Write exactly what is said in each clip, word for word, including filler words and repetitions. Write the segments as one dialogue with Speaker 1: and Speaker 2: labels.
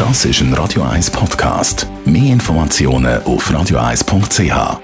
Speaker 1: Das ist ein Radio eins Podcast. Mehr Informationen auf radio eins punkt c h.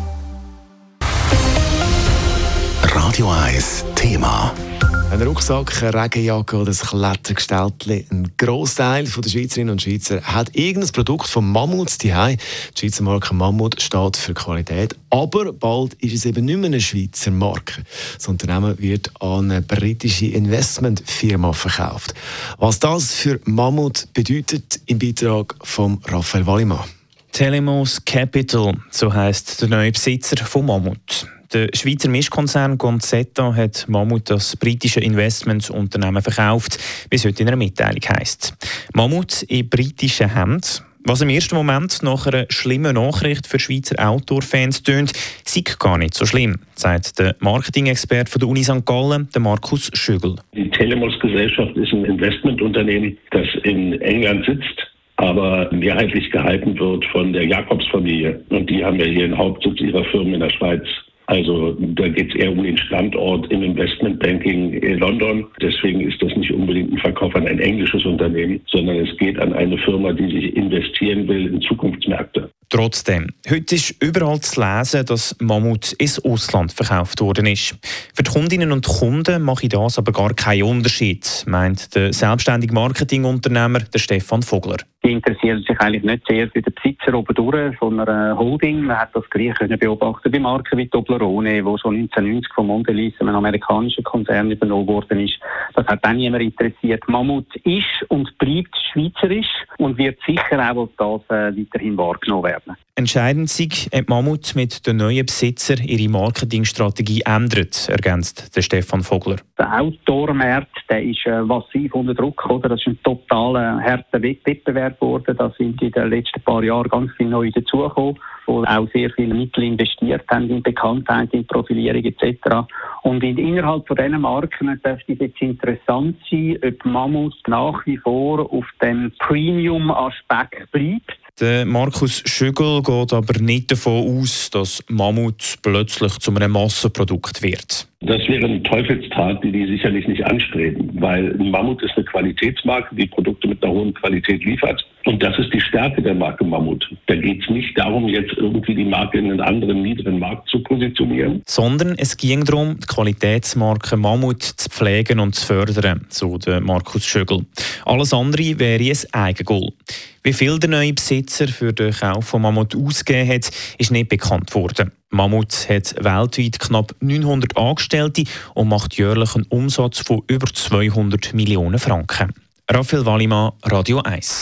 Speaker 1: Radio eins Thema.
Speaker 2: Ein Rucksack, eine Regenjacke oder ein Klettergestelltchen. Ein Grossteil der Schweizerinnen und Schweizer hat irgendein Produkt von Mammut zu Hause. Die Schweizer Marke Mammut steht für Qualität, aber bald ist es eben nicht mehr eine Schweizer Marke. Das Unternehmen wird an eine britische Investmentfirma verkauft. Was das für Mammut bedeutet, im Beitrag von Raphael Wallimann.
Speaker 3: Telemos Capital, so heisst der neue Besitzer von Mammut. Der Schweizer Mischkonzern Gonzetta hat Mammut das britische Investmentsunternehmen verkauft, wie es heute in einer Mitteilung heisst. Mammut in britischen Händen. Was im ersten Moment nach einer schlimmen Nachricht für Schweizer Outdoor-Fans tönt, sei gar nicht so schlimm, sagt der Marketing-Experte der Uni Sankt Gallen, der Markus Schügel.
Speaker 4: Die Telemos-Gesellschaft ist ein Investmentunternehmen, das in England sitzt, aber mehrheitlich gehalten wird von der Jakobs-Familie. Und die haben ja hier den Hauptsitz ihrer Firmen in der Schweiz. Also da geht es eher um den Standort im Investmentbanking in London. Deswegen ist das nicht unbedingt ein Verkauf an ein englisches Unternehmen, sondern es geht an eine Firma, die sich investieren will in Zukunftsmärkte.
Speaker 3: Trotzdem, heute ist überall zu lesen, dass Mammut ins Ausland verkauft worden ist. Für die Kundinnen und Kunden mache das aber gar keinen Unterschied, meint der selbstständige Marketingunternehmer der Stefan Vogler.
Speaker 5: Die interessieren sich eigentlich nicht sehr für den Besitzer oben durch von einer Holding. Man hat das gleich können beobachten bei Marken wie Toblerone, wo schon neunzehnhundertneunzig von Mondelez, einem amerikanischen Konzern, übernommen worden ist. Das hat dann niemand interessiert. Mammut ist und bleibt schweizerisch und wird sicher auch als das äh, weiterhin wahrgenommen werden.
Speaker 3: Entscheidend sei, ob Mammut mit den neuen Besitzer ihre Marketingstrategie ändert, ergänzt der Stefan Vogler.
Speaker 5: Der Outdoor-Markt, der ist äh, massiv unter Druck, oder? Das ist ein totaler harter Wettbewerb geworden. Da sind in den letzten paar Jahren ganz viele neue dazugekommen, die auch sehr viele Mittel investiert haben in Bekanntheit, in Profilierung et cetera. Und in, innerhalb von diesen Marken dürfte es jetzt interessant sein, ob Mammut nach wie vor auf dem Premium-Aspekt bleibt.
Speaker 3: Der Markus Schügel geht aber nicht davon aus, dass Mammut plötzlich zu einem Massenprodukt wird.
Speaker 4: Das wäre eine Teufelstat, die die sicherlich nicht anstreben, weil Mammut ist eine Qualitätsmarke, die Produkte mit einer hohen Qualität liefert. Und das ist die Stärke der Marke Mammut. Da geht es nicht darum, jetzt irgendwie die Marke in einen anderen, niederen Markt zu positionieren.
Speaker 3: Sondern es ging darum, die Qualitätsmarke Mammut zu pflegen und zu fördern, so der Markus Schügel. Alles andere wäre ein Eigengoal. Wie viel der neue Besitzer für den Kauf von Mammut ausgegeben hat, ist nicht bekannt worden. Mammut hat weltweit knapp neunhundert Angestellte und macht jährlich einen Umsatz von über zweihundert Millionen Franken. Raphael Wallimann, Radio eins.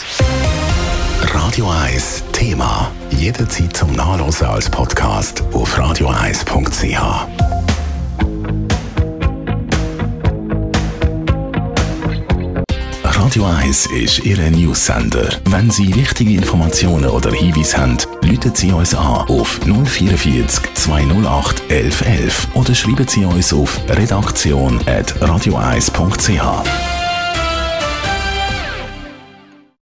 Speaker 1: Radio eins Thema. Jederzeit zum Nachlesen als Podcast auf radio eins punkt c h. Radio eins ist Ihr News-Sender. Wenn Sie wichtige Informationen oder Hinweise haben, rufen Sie uns an auf null vierundvierzig zweihundertacht elf elf oder schreiben Sie uns auf redaktion at radio eins punkt c h.